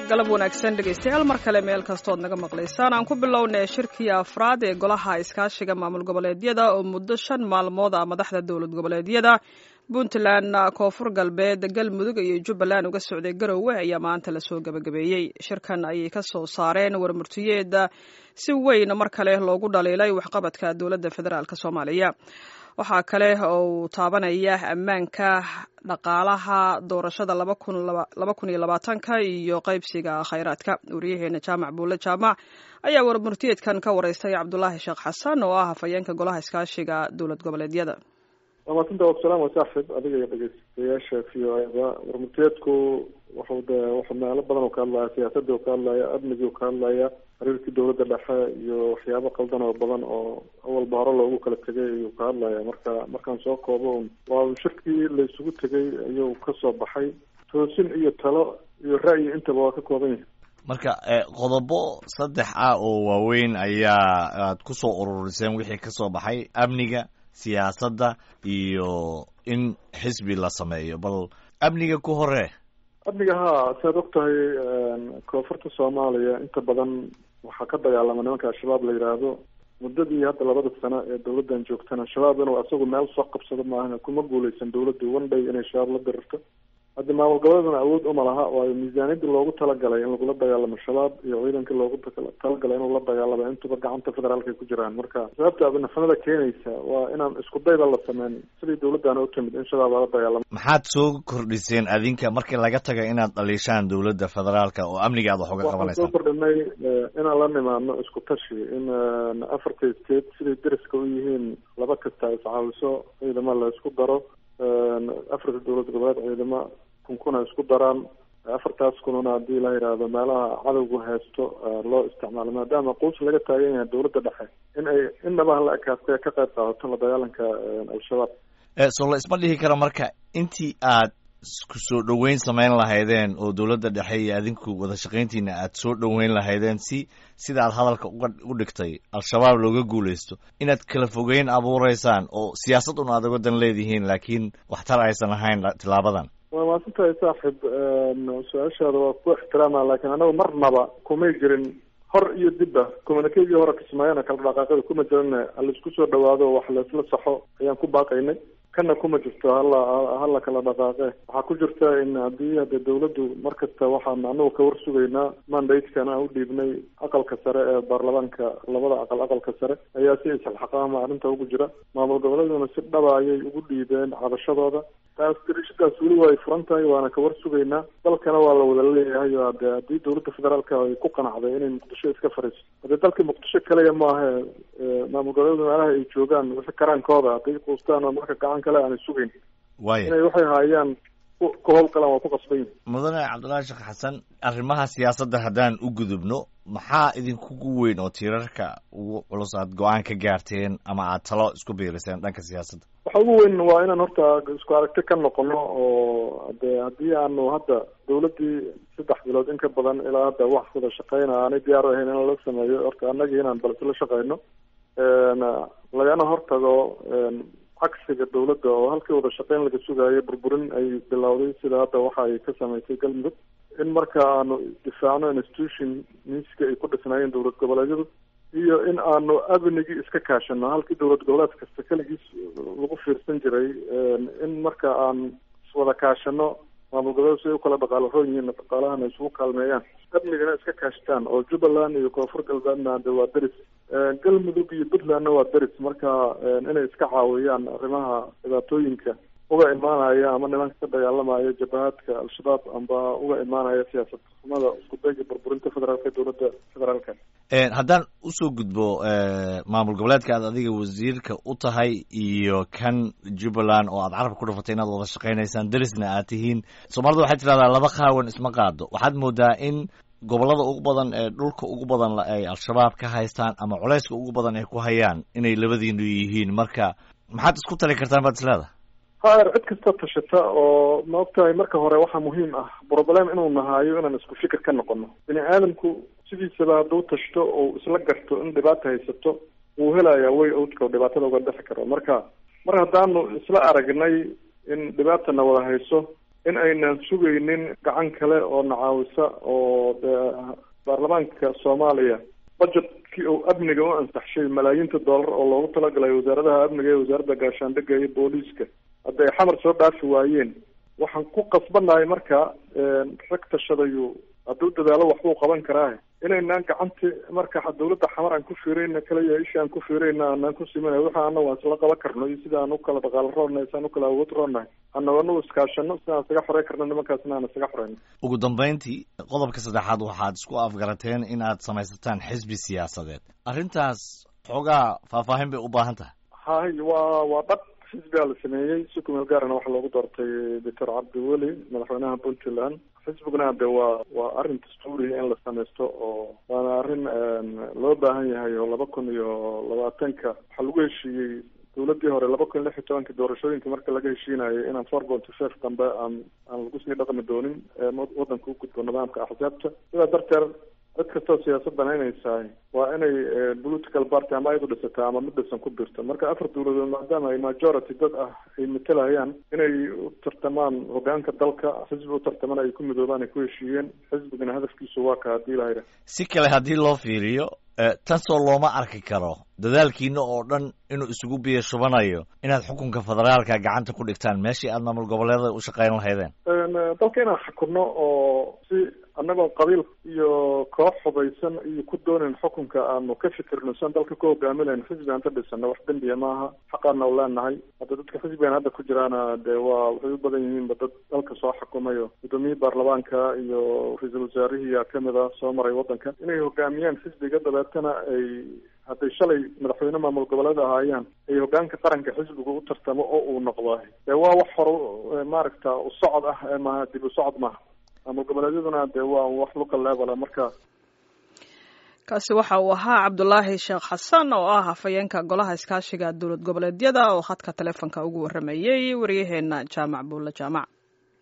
galab wanaagsan dhegaystayaal mar kale meel kastood naga maqlaysaan aan ku bilownay shirkii afraad ee golaha iskaashiga maamul goboleedyada oo muddo 5 maalmood ah madaxda dowlad goboleedyada Puntland, Koonfur Galbeed, Galmudug iyo Jubbaland uga socday Garowe ayaa maanta la soo gabagabeeyay. Shirkan ayay ka soo saareen warmurtiyeed si weyn mar kale loogu dhaleelay waxqabadka dowladda federaalka Soomaaliya. Waxaa kale oo taabanaya ammaanka dhaqaalaha doorashada 2020 iyo qaybsiga khayraadka. Wariyaheena Jaamac Buule Jaamac ayaa warmurtiyeedkan ka wareystay Cabdullaahi Sheekh Xasan oo ah hafayeenka golaha iskaashiga dowlad goboleedyada. wamaasanta wasalaam wasaaxib adiga iyo dhegeystayaasha fiyoada warmurtiyeedku wuxuu meelo badan oo ka hadlaya siyaasadda oo ka hadlaya amniga oo ka hadlaya xiriirkii dowladda dhexe iyo waxyaabo qaldan oo badan oo awalba hore loogu kala tegay ayuu ka hadlaya markaan soo koobo waa shirkii la isugu tegay ayuu kasoo baxay toosin iyo talo iyo ra'yi intaba waa ka kooban yahay marka qodobo 3 ah oo waaweyn ayaa aad ku soo ururiseen wixii ka soo baxay amniga siyaasadda iyo in xisbi la sameeyo bal amniga ku hore amniga saad ogtahay koonfurta Soomaaliya inta badan waxaa ka dagaalama nimanka al-shabaab la yiraahdo muddadii hadda 2 sano ee dowladdan joogtana shabaab inuu asagu meel soo qabsado maahan kuma guuleysan dowladdu one day inay shabaab la dirto hadda maamul goboleedna awood uma laha waayo miisaaniyadda loogu talagalay in lagula dagaalamo shabaab iyo ciidankii loogu talagalay inuu la dagaalamo intuba gacanta federaalka ay ku jiraan marka sababta abinafanada keenaysa waa inaan isku dayda la sameyn sidii dowladdan u timid in shabaab la dagaalamo maxaad soo kordhiseen adinka markii laga tagay inaad dhaliishaan dowladda federaalka oo amniga aad wax uga qabanaysaa soo kordhinay inaan la nimaadno isku tashi in afarta state sidii dariska u yihiin laba kasta ay caawiso ciidamo la isku daro afarta dowlad goboleed ciidamo kuna isku daraan afartaas kununa haddii la yidhaahdo meelaha cadowgu haysto loo isticmaalo maadaama quus laga taagan yahay dowladda dhexe in ay indhabaha la ekaatay ka qayb qaadato la dagaalanka al-shabaab soo la isma dhihi kara marka intii aad isku soo dhoweyn samayn lahaydeen oo dowladda dhexe iyo adinku wada shaqayntiina aad soo dhoweyn lahaydeen sida aad hadalka u dhigtay al-shabaab looga guulaysto inaad kala fogeyn abuureysaan oo siyaasad un aad uga dan leedihiin laakiin waxtar aysan ahayn tilaabadan waa maasantahay saaxib su-aashaada waa ku ixtiraama laakiin anagu marnaba kumay jirin hor iyo dibba communiquegii hore kismaayana kala dhaqaaqada kuma jirin halaisku soo dhawaado wax laisla saxo ayaan ku baaqaynay kana kuma jirto hala kala dhaqaaqe waxaa ku jirta in haddii hade dowladdu markasta waxaan anagu ka war sugaynaa mandatekana u dhiibnay aqalka sare ee baarlamaanka labada aqalka sare ayaa si isalxaqaama arrinta ugu jira maamul goboleeduna si dhaba ayay ugu dhiibeen cabashadooda taas dirishadaas weli waa ay furan tahay waana ka war sugaynaa dalkana waa la wada leeyahay hade haddii dowladda federaalka ay ku qanacday inay muqdisho iska fariiso hadee dalka muqdisho kaliya maaha maamul goboleedu meelaha ay joogaan wixii karaankooda hadday quustaan oo marka gacan kale aanay sugayn inay waxay haayaan ku howlgalaan waa ku qasban yihin mudane Cabdullaahi Sheekh Xasan arrimaha siyaasadda haddaan u gudubno maxaa idinkugu weyn oo tiirarka ugu culus aad go-aan ka gaarteen ama aad talo isku biiriseen dhanka siyaasadda waxa ugu weyn waa inaan horta isku aragti ka noqono oo de haddii aanu hadda dowladdii 3 bilood in ka badan ilaa hadda wax wada shaqeyna aanay diyaar ahayn in la sameeyo horta annagii inaan balse la shaqeyno lagana hortago cagsiga dowladda oo halkii wada shaqeyn laga sugayo burburin ay bilowday sida hadda waxa ay ka samaysay galmudug in marka aanu difaacno institution miiska ay ku dhisnaayeen dowlad goboleedyadu iyo in aanu amnigii iska kaashano halkii dowlad goboleed kasta keligiis lagu fiirsan jiray in marka aan iswada kaashano maamul goboleed si ay u kala dhaqaalo roon yihiin dhaqaalahana isugu kaalmeeyaan amnigana iska kaashtaan oo Jubbaland iyo Koonfur Galbeedna hadda waa daris galmudug iyo Puntlandna waa daris marka inay iska caawiyaan arrimaha dhibaatooyinka uga imaanaya ama nimanka ka dagaalamaya jabhadka al-shabaab amba uga imaanaya siyaasad xumada isku dayga burburinta federaalka dowladda federaalka haddaan usoo gudbo maamul goboleedka aad adiga wasiirka u tahay iyo kan Jubbaland oo aad carabka ku dhufatay inaad wada shaqaynaysaan darisna aad tihiin Soomaalida waxay tirahdaa laba qaawan isma qaado waxaad moodaa in gobolada ugu badan ee dhulka ugu badan ay al-shabaab ka haystaan ama culayska ugu badan ay ku hayaan inay labadiinu yihiin marka maxaad isku tali kartaan baad isleedahay haer cid kasta tashata oo ma ogtahay marka hore waxaa muhiim ah problem inuu nahayo inaan isku fikir ka noqono bini aadamku sidiisaba hadduu tashto oo isla garto in dhibaata haysato wuu helayaa way outka dhibaatada uga dhexi karo marka mar haddaanu isla aragnay in dhibaatana wada hayso in aynan sugaynin gacan kale oo nacaawisa oo baarlamaanka Soomaaliya budgetkii oo amniga u ansaxshay malaayiinta dollar oo loogu talagalay wasaaradaha amniga iyo wasaaradda gaashaandhigga iyo booliiska hadday xamar soo dhaafi waayeen waxaan ku qasbanahay marka rag tashadayu hadduu dadaalo waxbuu qaban karaa inaynaan gacanti marka dawladda xamar aan ku fiirayna kaliya isha aan ku fiirayna aanaan ku simanay waxa anagu aan isla qaban karno iyo sida aan u kala dhaqaalo roonnahay isaan u kala awood roonnahay annaganu iskaashano sidaan isaga xorey karno nimankaasna aan isaga xoreyno ugu dambeyntii qodobka saddexaad waxaad isku afgarateen in aad samaysataan xisbi siyaasadeed arrintaas xoogaa faahfaahin bay u baahan tahay hay waa dhab xisbigaa la sameeyey si kumeel gaarana waxaa loogu doortay doctor cabdiweli madaxweynaha puntland xisbiguna de waa arrin dastuuriya in la samaysto oo waana arrin loo baahan yahay oo 2020 waxaa lagu heshiiyey dawladdii hore 2016 doorashooyinka marka laga heshiinayo inaan 4.5 dambe aan lagu sii dhaqmi doonin waddanka u gudbo nidaamka axsaabta sidaa darteed cid kastoo siyaasaddan inaysahay waa inay political party ama ayadu dhisataa ama mid dhisan ku birto marka 4 dawladood maadaama ay majority dad ah ay matalayaan inay u tartamaan hogaanka dalka xisbi u tartaman ay ku midoobaan ay ku heshiiyeen xisbigana hadafkiisu waa ka haddii la yidhaah si kale haddii loo fiiriyo tansoo looma arki karo dadaalkiina oo dhan inuu isugu biyo shubanayo inaad xukunka federaalka gacanta ku dhigtaan meeshii aad maamul goboleeda u shaqayn lahaydeen dalka inaan xukunno oo si annagoo qabiil iyo koox hubaysan iyo ku doonayn xukunka aanu ka fikirno sian dalka ku hogaaminayn xisbi aan ka dhisano wax dembiya maaha xaqaana u leenahay hadda dadka xisbigan hadda ku jiraana dee waxay u badan yihiinba dad dalka soo xukumayo gudoomiyihii baarlamaanka iyo ra-iisul wasaarihiiyaa kamid a soo maray waddanka inay hogaamiyaan xisbiga dabeetana ay hadday shalay madaxweyne maamul goboleed ahaayeen ay hogaanka qaranka xisbiga u tartamo oo uu noqdo dee waa wax hore maaragta u socod ah maaha dib u socod maaha maamul goboleedyaduna dee waa wax local level marka kaasi waxa uu ahaa cabdulaahi sheekh xasan oo ah hafayeenka golaha iskaashiga dowlad goboleedyada oo khadka taleefonka ugu waramayay waryaheena jaamac buulle jaamac